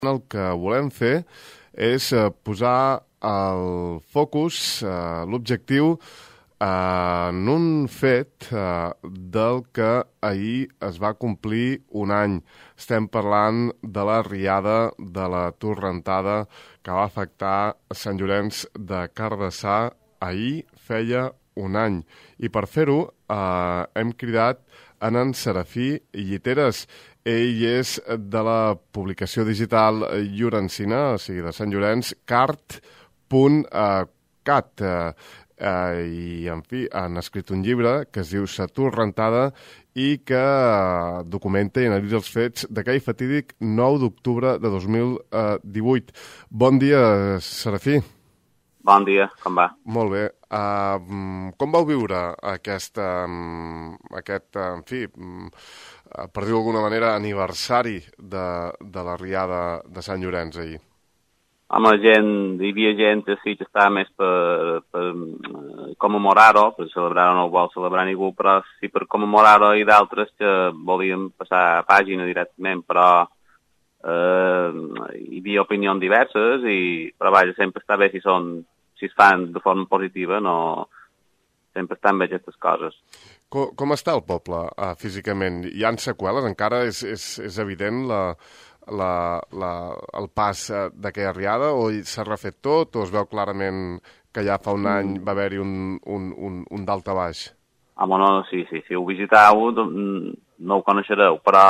El que volem fer és posar el focus, l'objectiu, en un fet del que ahir es va complir un any. Estem parlant de la riada de la torrentada que va afectar Sant Llorenç de Cardassar. Ahir feia un any. I per fer-ho hem cridat en Serafí Lliteres. Ell és de la publicació digital llorencina, o sigui, de Sant Llorenç, cart.cat. I, en fi, han escrit un llibre que es diu Sa Torrentada i que documenta i analitza els fets d'aquell fatídic 9 d'octubre de 2018. Bon dia, Serafí. Bon dia, com va? Molt bé. Com vau viure aquest, en fi, per dir-ho d'alguna manera, aniversari de la riada de Sant Llorenç ahir? Home, hi havia gent que sí que estava més per commemorar-ho, per celebrar-ho no ho vol celebrar ningú, però sí per commemorar-ho i d'altres que volien passar a pàgina directament, però hi havia opinions diverses, però vaja, sempre està bé si es fan de forma positiva, no sempre estan bé aquestes coses. Com està el poble físicament? Hi ha seqüeles? Encara és evident el pas d'aquella riada o s'ha refet tot o es veu clarament que ja fa un any va haver-hi un dalt a baix? Home, no, sí, si ho visiteu no ho coneixereu, però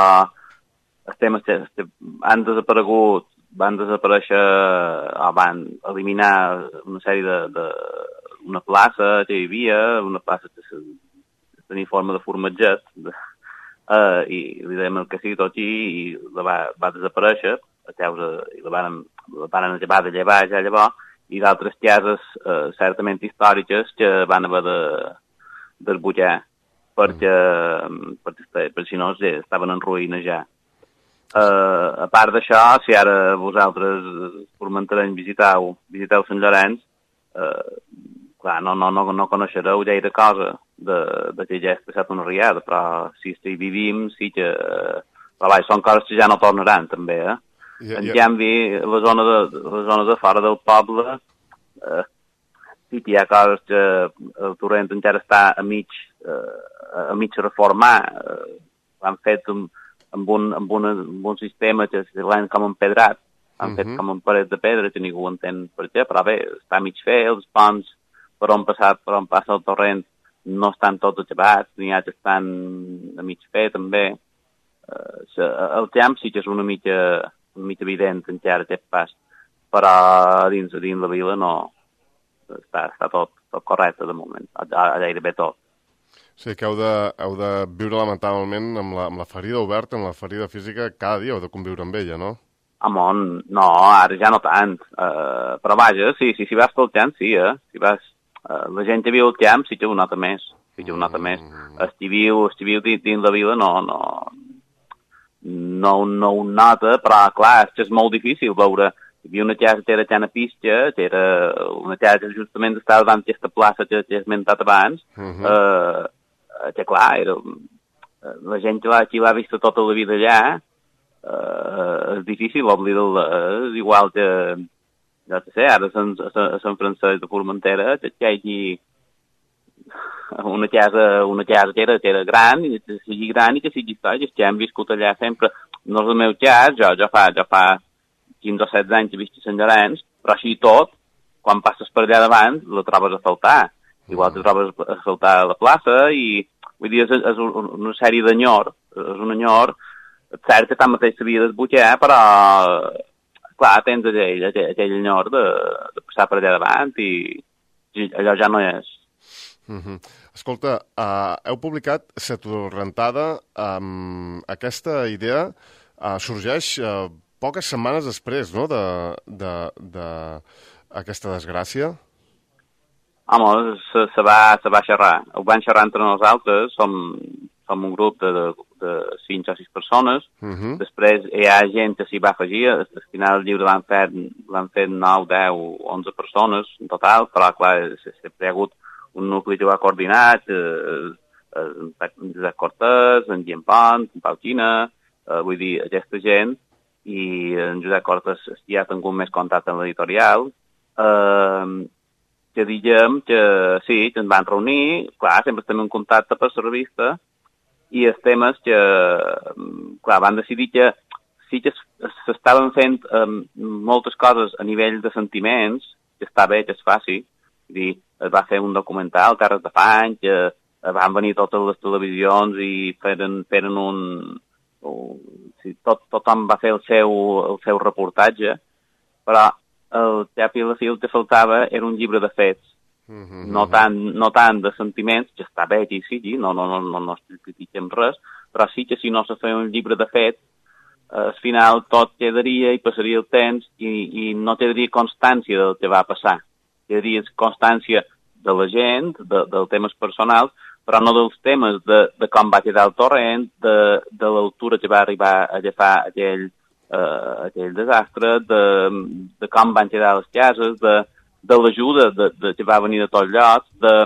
van desaparèixer o van eliminar una sèrie una plaça que hi havia, una plaça que tenia forma de formatget, i li dèiem el que sigui tot aquí i va desaparèixer a causa, i la van acabar de llevar ja llavors, i d'altres cases certament històriques que van haver de desbutjar perquè si no estaven en ruïna ja. A part d'això, si ara vosaltres formentarem visiteu Sant Llorenç, clar, no coneixereu gaire cosa de que ja és passat una riada, però si hi vivim, sí que... Però són coses que ja no tornaran, també, eh? En canvi, la zona de fora del poble, sí que hi ha coses que el torrent encara està a mig reformar. L'han fet amb un sistema que l'han com empedrat. Han fet com un paret de pedra, que ningú entén per què, però bé, està a mig fer, els ponts per on passa el torrent no estan tots acabats, n'hi ha que estan a mig fer, també. El camp sí que és una mica evident encara aquest pas, però dins la vila no està tot correcte de moment, gairebé tot. O sigui que heu de viure lamentablement amb la ferida oberta, amb la ferida física, cada dia heu de conviure amb ella, no? Home, no, ara ja no tant. Però vaja, si vas pel camp, sí, si vas... la gent que viu al camp sí que ho nota més. Sí que ho nota més. Si viu dins la vila no ho nota, però clar, és molt difícil veure. Hi havia una casa que era tan a pista, que era una casa que justament estava davant d'aquesta plaça que he esmentat abans, que clar, la gent que l'ha vist tota la vida allà, és difícil oblidar-la. És igual que, ja sé, ara a Sant Francesc de Formentera, que hi hagi una casa que era gran, i que sigui gran i que sigui històrica, que hem viscut allà sempre. No és el meu cas, jo fa 15 o 16 anys que visc a Sant Llorenç, però així tot, quan passes per allà davant, la trobes a faltar. Igual que trobes a faltar a la plaça, i vull dir, és una sèrie d'enyor, és un enyor. És cert que tanmateix s'havia d'esbutjar, però clar, tens aquell enyor de passar per allà davant i allò ja no és. Escolta, heu publicat Sa Torrentada. Aquesta idea sorgeix poques setmanes després, no?, d'aquesta desgràcia. Home, se va xerrar. Ho van xerrar entre nosaltres, som un grup de 5 o 6 persones. Després hi ha gent que s'hi va afegir. Al final el llibre l'han fet 9, 10, 11 persones en total, però clar, sempre hi ha hagut un nucli que ho ha coordinat, en Josep Cortés, en Guillem Pont, en Pau Quina, vull dir, aquesta gent i en Josep Cortes ja ha tingut més contacte amb l'editorial, que diguem que sí, que ens van reunir, clar, sempre estem en contacte per la revista, i els temes que, clar, van decidir que sí que s'estaven fent moltes coses a nivell de sentiments, que està bé que es faci, dir, es va fer un documental, Terres de Fang, que van venir totes les televisions i feren un... Sí, tothom va fer el seu reportatge, però el cap i la fi el que faltava era un llibre de fets, no tant de sentiments, que està bé que hi sigui, no critiquem res, però sí que si no se feia un llibre de fets, al final tot quedaria i passaria el temps i no quedaria constància del que va passar. Quedaria constància de la gent, dels temes personals, però no dels temes de com va quedar el torrent, de l'altura que va arribar a agafar aquell desastre, de com van quedar les cases, de l'ajuda que va venir de tots llocs,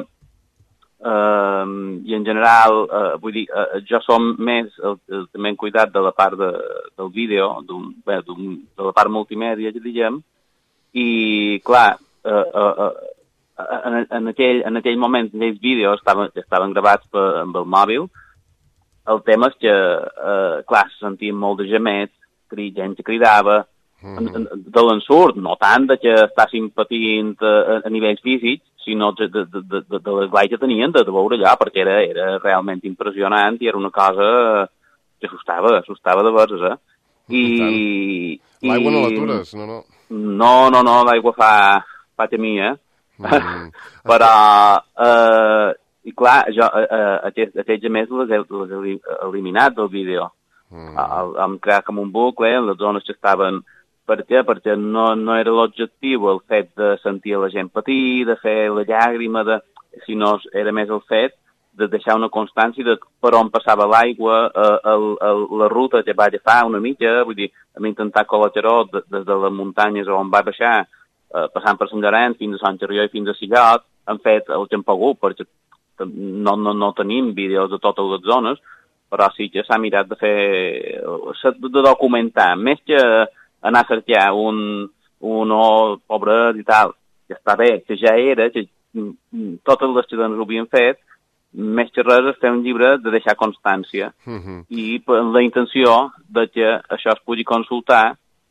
i en general, vull dir, jo som més també en cuidat de la part del vídeo, de la part multimèdia, que diguem, i clar, en aquell moment, en aquells vídeos estaven gravats amb el mòbil, el tema és que, clar, se sentien molt de gemets, gent que cridava, de l'ensurt, no tant de que estàssim patint a nivells físics, sinó de l'esglai que tenien de veure allà, perquè era realment impressionant i era una cosa que assustava de veres, L'aigua no l'atures, no? No, l'aigua fa temir, però, i clar, jo aquests gemets els he eliminat del vídeo. Hem creat com un bucle en les zones que estaven... Per què? Perquè no era l'objectiu el fet de sentir la gent patir, de fer la llàgrima, sinó era més el fet de deixar una constància de per on passava l'aigua, la ruta que va agafar una mica, vull dir, hem intentat col·laterar des de les muntanyes on va baixar, passant per Sant Llorenç fins a Sant Carrió i fins a Sillot, han fet el que hem pogut, perquè no tenim vídeos de totes les zones, però sí que s'ha mirat de documentar, més que anar a cercar un pobret i tal, que està bé, que ja era, que totes les ciutadans ho havien fet, més que res és fer un llibre de deixar constància i la intenció de que això es pugui consultar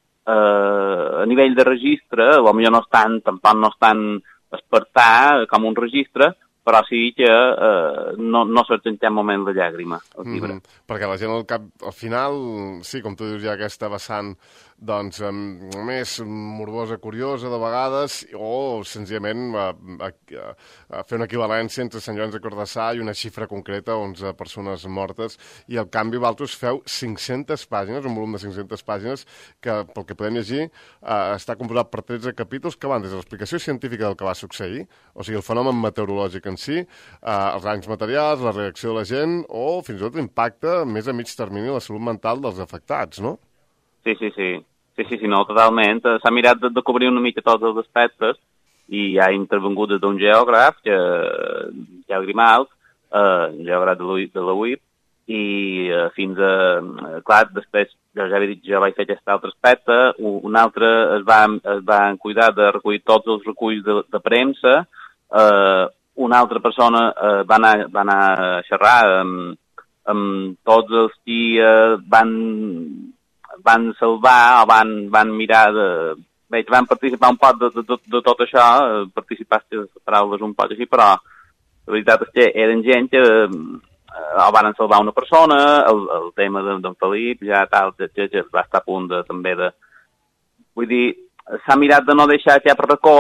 a nivell de registre, potser tampoc no és tan espertar com un registre, però sí que no surt en cap moment la llàgrima, el llibre. Perquè la gent al final, sí, com tu dius, hi ha aquesta vessant doncs més morbosa, curiosa de vegades, o senzillament fer una equivalència entre Sant Llorenç de Cardassar i una xifra concreta, 11 persones mortes, i al canvi vosaltres feu 500 pàgines, un volum de 500 pàgines, que pel que podem llegir està composat per 13 capítols que van des de l'explicació científica del que va succeir, o sigui, el fenomen meteorològic en si, els danys materials, la reacció de la gent, o fins i tot l'impacte més a mig termini a la salut mental dels afectats, no? Sí, no, totalment. S'ha mirat de cobrir una mica tots els aspectes i ha intervingut des d'un geògraf, Grimalt, geògraf de la UIP, i fins a... Clar, després, jo ja havia dit, jo vaig fer aquest altre aspecte, un altre es van cuidar de recollir tots els reculls de premsa, una altra persona va anar a xerrar amb tots els qui van salvar o van mirar van participar un poc de tot això, participar les paraules un poc així, però la veritat és que eren gent que o van salvar una persona, el tema d'en Felip, ja tal, que va estar a punt també de... Vull dir, s'ha mirat de no deixar cap racó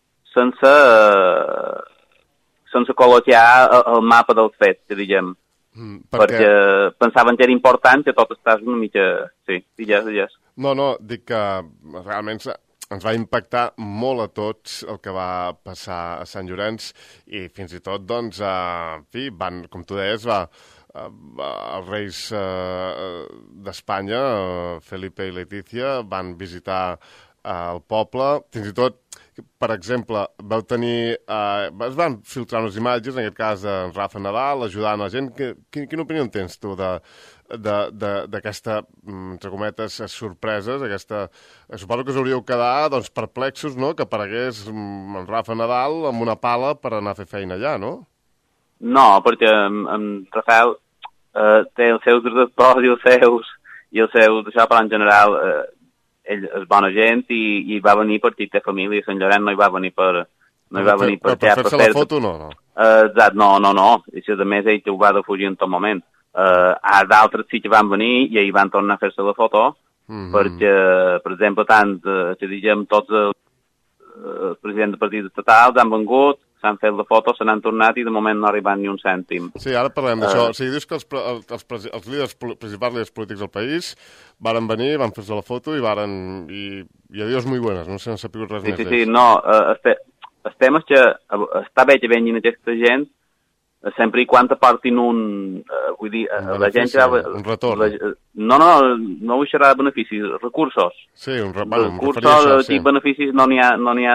sense col·locar el mapa dels fets, que diguem. Perquè pensaven que era important que tot estàs una mica... Sí, digues. No, dic que realment ens va impactar molt a tots el que va passar a Sant Llorenç i fins i tot, doncs, com tu deies, els reis d'Espanya, Felipe i Letícia, van visitar el poble, fins i tot, per exemple, es van filtrar unes imatges, en aquest cas de Rafa Nadal, ajudant la gent. Quina opinió tens tu d'aquesta, entre cometes, sorpreses, suposo que us hauríeu quedar doncs, perplexos, no?, que aparegués en Rafa Nadal amb una pala per anar a fer feina allà, no? No, perquè en Rafael té els seus detractors i els seus, això, però en general ell és bona gent i va venir perquè té família, Sant Llorenç no hi va venir per per fer-se la foto, no? Exacte, no. I si a més ell ho va defugir en tot moment. D'altres sí que van venir i ahir van tornar a fer-se la foto, perquè, per exemple, tant, si diguem, tots els presidents de partits estatals han vengut, s'han fet la foto, se n'han tornat i de moment no ha arribat ni un cèntim. Sí, ara parlem d'això. O sigui, dius que els líders, principals líders polítics del país varen venir, van fer-se la foto i adiós muy buenas, no sé, no s'ha sabut res més d'ells. Sí, no, el tema és que està bé que venguin aquesta gent sempre i quan aportin vull dir, la gent... Un retorn. No vull xerrar de beneficis, recursos. Sí, recursos, sí. Beneficis no n'hi ha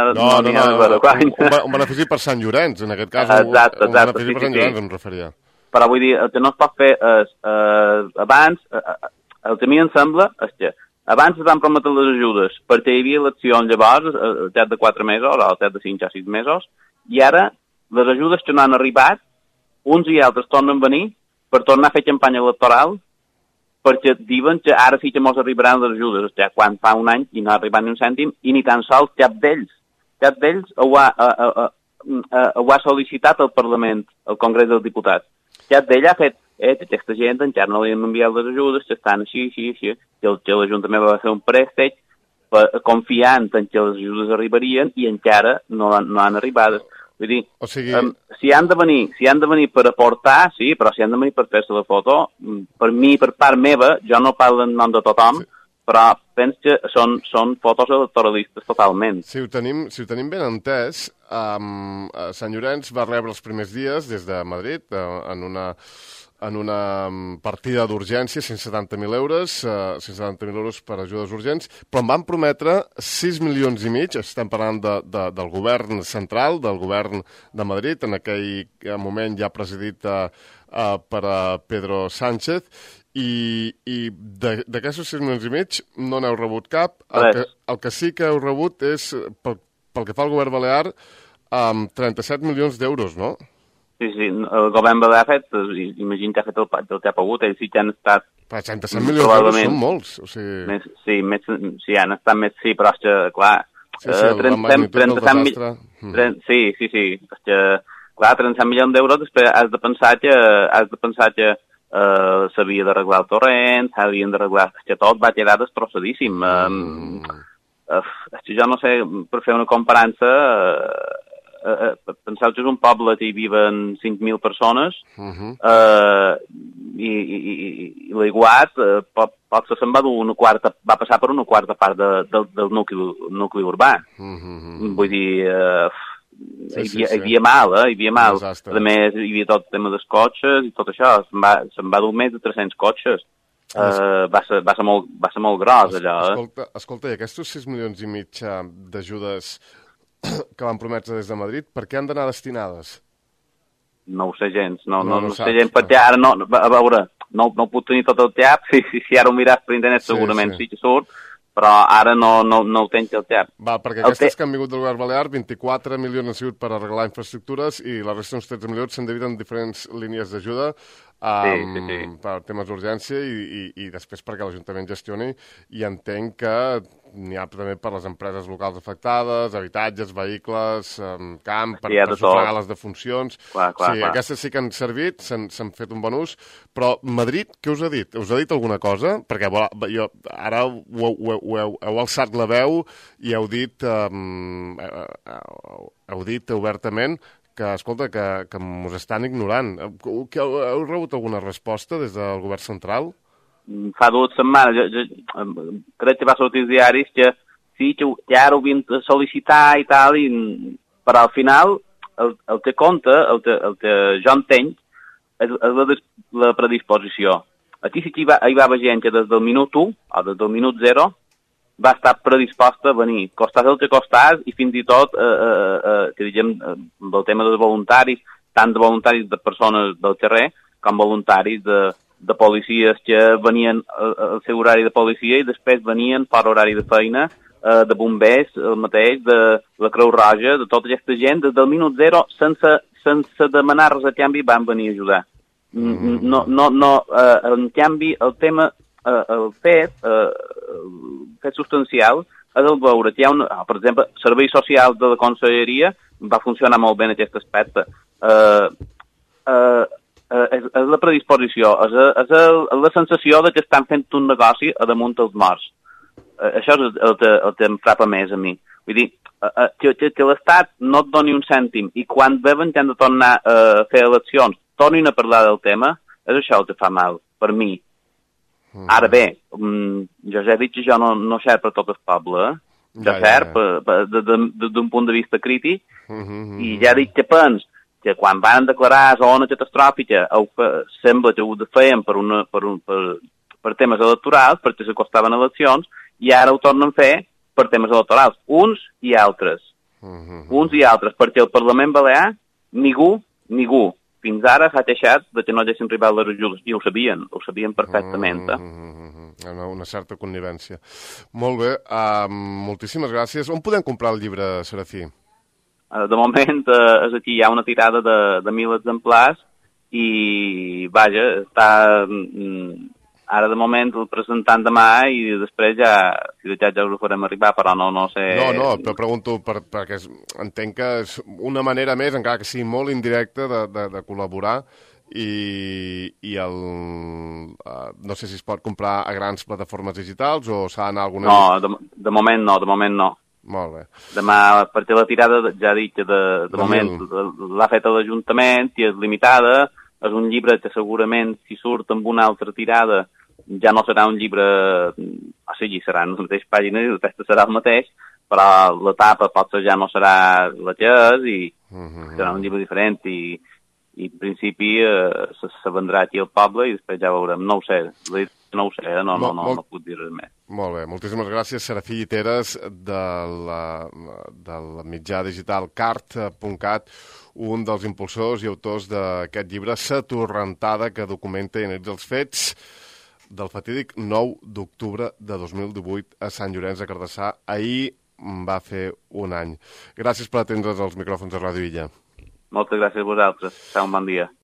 un benefici per Sant Llorenç, en aquest cas. Exacte, un benefici per Sant Llorenç em referia. Però vull dir, el que no es pot fer és, abans, el que a mi em sembla és que abans es van prometre les ajudes perquè hi havia eleccions llavors, al cap de 4 mesos, o al cap de 5 o 6 mesos, i ara les ajudes que no han arribat, uns i altres tornen a venir per tornar a fer campanya electoral perquè diuen que ara sí que mos arribaran les ajudes, o sigui, quan fa un any i no ha arribat ni un cèntim, i ni tan sols cap d'ells ho ha sol·licitat al Parlament, al Congrés dels Diputats. Cap d'ell ha fet aquesta gent encara no li han enviat les ajudes, que estan així, que l'Ajuntament va fer un préstec confiant en que les ajudes arribarien i encara no han arribat. Vull dir, si han de venir per aportar, sí, però si han de venir per fer-se la foto, per mi, per part meva, jo no parlo en nom de tothom, però penso que són fotos electoralistes totalment. Si ho tenim ben entès, Sant Llorenç va rebre els primers dies des de Madrid en una partida d'urgència, 170.000 euros, 170.000 euros per ajudes urgents, però em van prometre 6 milions i mig, estem parlant del govern central, del govern de Madrid, en aquell moment ja presidit per Pedro Sánchez, i d'aquests 6 milions i mig no n'heu rebut cap. El que sí que heu rebut és, pel que fa al govern balear, 37 milions d'euros, no? Sí, el govern balear ha fet, imagino que ha fet el que ha pogut, ells sí que han estat... Però 37 milions d'euros són molts, o sigui... Sí, han estat més, sí, però és que, clar... la magnitud del desastre... Sí, és que, clar, 37 milions d'euros, després has de pensar que s'havia d'arreglar el torrent, s'havien d'arreglar... És que tot va quedar destrossadíssim. És que jo no sé, per fer una comparança... penseu que és un poble que hi viven 5.000 persones i l'Aiguat potser se'n va passar per una quarta part del nucli urbà. Vull dir, hi havia mal. A més, hi havia tot el tema dels cotxes i tot això. Se'n va dur més de 300 cotxes. Va ser molt gros, allò. Escolta, i aquests 6 milions i mig d'ajudes que van prometre des de Madrid, per què han d'anar destinades? No ho sé gens, no sé gens, perquè ara a veure, no puc tenir tot el cap, si ara ho miras per internet segurament sí que surt, però ara no ho tens el cap. Perquè aquestes que han vingut del govern balear, 24 milions han sigut per arreglar infraestructures i la resta uns 13 milions s'han dividit en diferents línies d'ajuda per temes d'urgència i després perquè l'Ajuntament gestioni, i entenc que n'hi ha també per les empreses locals afectades, habitatges, vehicles, camp, per sufragar les defuncions. Aquestes sí que han servit, s'han fet un bon ús, però Madrid, què us ha dit? Us ha dit alguna cosa? Perquè ara heu alçat la veu i heu dit obertament que, escolta, que us estan ignorant. Heu rebut alguna resposta des del govern central? Fa 2 setmanes, crec que va sortir els diaris que sí, que ara ho havien de sol·licitar i tal, però al final el que compta, el que jo entenc, és la predisposició. Aquí sí que hi va haver gent que des del minut 1 o des del minut 0 va estar predisposta a venir, costàs el que costàs, i fins i tot, que diguem, del tema dels voluntaris, tant de voluntaris de persones del carrer com voluntaris de policies que venien al seu horari de policia i després venien per horari de feina, de bombers, el mateix, de la Creu Roja, de tota aquesta gent, des del minut zero, sense demanar res a canvi, van venir a ajudar. En canvi, el tema, el fet substancial és el veure que hi ha, per exemple, serveis socials de la conselleria va funcionar molt bé en aquest aspecte. És la predisposició, és la sensació de que estan fent un negoci a damunt dels morts. Això és el que em frapa més a mi. Vull dir, que l'Estat no et doni un cèntim i quan veuen que han de tornar a fer eleccions tornin a parlar del tema, és això el que fa mal, per mi. Ara bé, jo ja he dit que jo no xer per tot el poble, jo xer d'un punt de vista crític i ja he dit que pens que quan van declarar zona catastròfica sembla que ho feien per temes electorals, perquè s'acostaven eleccions, i ara ho tornen a fer per temes electorals, uns i altres. Uns i altres, perquè el Parlament Balear, ningú, fins ara s'ha queixat de que no haguessin arribat les ajudes, i ho sabien perfectament. Una certa connivència. Molt bé, moltíssimes gràcies. On podem comprar el llibre, Serafí? De moment, és aquí, hi ha una tirada de 1.000 exemplars, i, vaja, està... Ara, de moment, el presentant demà i després ja, si de ja ho farem arribar, però no sé... No, però pregunto perquè entenc que és una manera més, encara que sigui molt indirecta, de col·laborar i no sé si es pot comprar a grans plataformes digitals o s'ha d'anar a alguna... No, de moment no. Molt bé. Demà, perquè la tirada, ja he dit que de moment l'ha fet l'Ajuntament i és limitada. És un llibre que segurament, si surt amb una altra tirada, ja no serà un llibre... O sigui, seran les mateixes pàgines i el text serà el mateix, però la tapa potser ja no serà la que és i serà un llibre diferent i en principi se vendrà aquí al poble i després ja veurem. No ho sé, no puc dir res més. Molt bé, moltíssimes gràcies, Serafí Lliteres, del mitjà digital cart.cat, un dels impulsors i autors d'aquest llibre, Sa Torrentada, que documenta i analitza els fets del fatídic 9 d'octubre de 2018 a Sant Llorenç de Cardassar. Ahir va fer un any. Gràcies per atendre's als micròfons de Ràdio Illa. Moltes gràcies a vosaltres. Un bon dia.